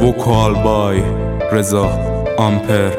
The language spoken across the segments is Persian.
وکال بای رضا آمپر.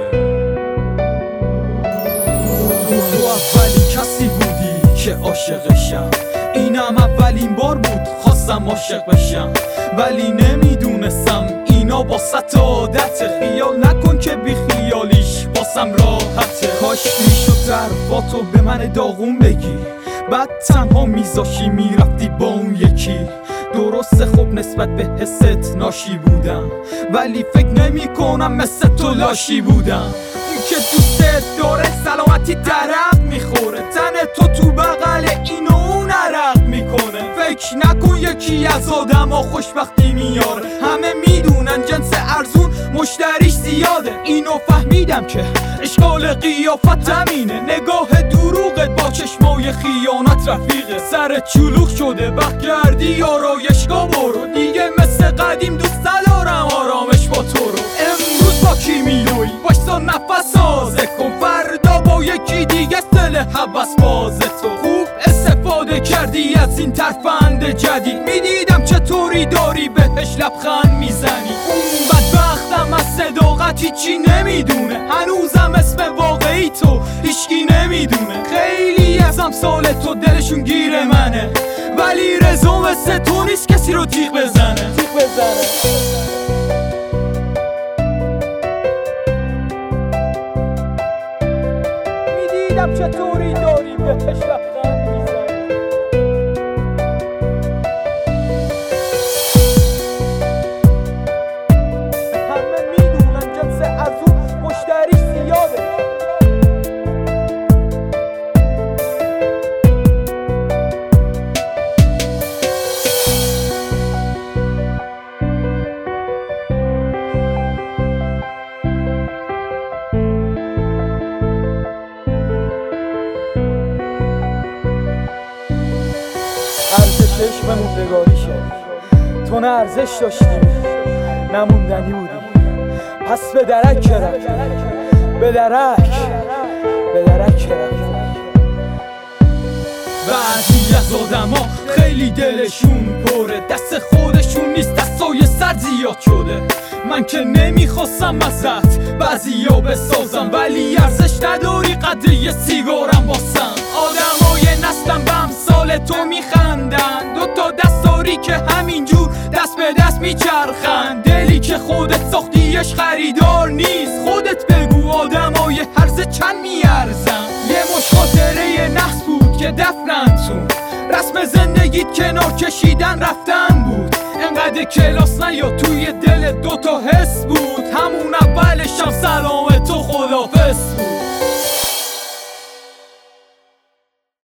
تو اولین کسی بودی که عاشقشم، اینم اولین بار بود خواستم عاشق بشم، ولی نمیدونستم اینا واسط عادته. خیال نکن که بی خیالیش واسم راحته. کاش میشد حرفاتو به من داغون بگی، بعد تنها میذاشی میرفتی با اون یکی. درسته خب نسبت به حست ناشی بودم، ولی فکر نمی کنم مثل تو لاشی بودم. اون که دوستت داره سلامتی درق میخوره، تن تو بغل این و اون عرق میکنه. فکر نکن یکی از آدم ها خوشبختی میاره، همه میدونن جنس ارزون مشتریش زیاده. اینو فهمیدم که اشکال قیافت همینه، نگاه دروغت با چشمای خیانت رفیقه. سر چلوخ شده برگردی آرایشگاه برو، دیگه مثل قدیم دوست ندارم آرامش با تو رو. امروز با کی میلوی باشتا نفس سازه کن، فردا با یکی دیگه دل حوث بازه. تو خوب استفاده کردی از این ترفند جدید، میدیدم چطوری داری بهش لبخند میزنی. اون بدبختم از صداقت هیچی نمیدونه، هنوزم اسم واقعی تو هیچکی نمیدونه. خیلی از امثال تو دلشون گیر منه، ولی رضا مثل تو نیست کسی رو تیغ بزنه. میدیدم چطوری داری بهش لبخند میزنی. همه میدونن جنس از اون مشتریش زیاده. ارزش عشق موندگاریشه، تو نه ارزش داشتی نموندنی بودی. پس به درک رفتی، به درک رفتی. بعضی از آدم ها خیلی دلشون پره، دست خودشون نیست دستای سر زیاد شده. من که نمیخواستم ازت بعضی ها بسازم، ولی ارزش نداری قدر یه سیگارم واسم. آدمای نسلم به امثال تو میخندن، دوتا دست داری که همینجور دست به دست میچرخن. دلی که خودت ساختیش خریدار نیست، خودت بگو آدمای هرزه چند میارزن. یه مش خاطره نحس بود که دفنتون، رسم زندگیت کنار کشیدن رفتن بود. انقدر کلاس نیا توی دل دوتا حس بود، همون اولشم سلام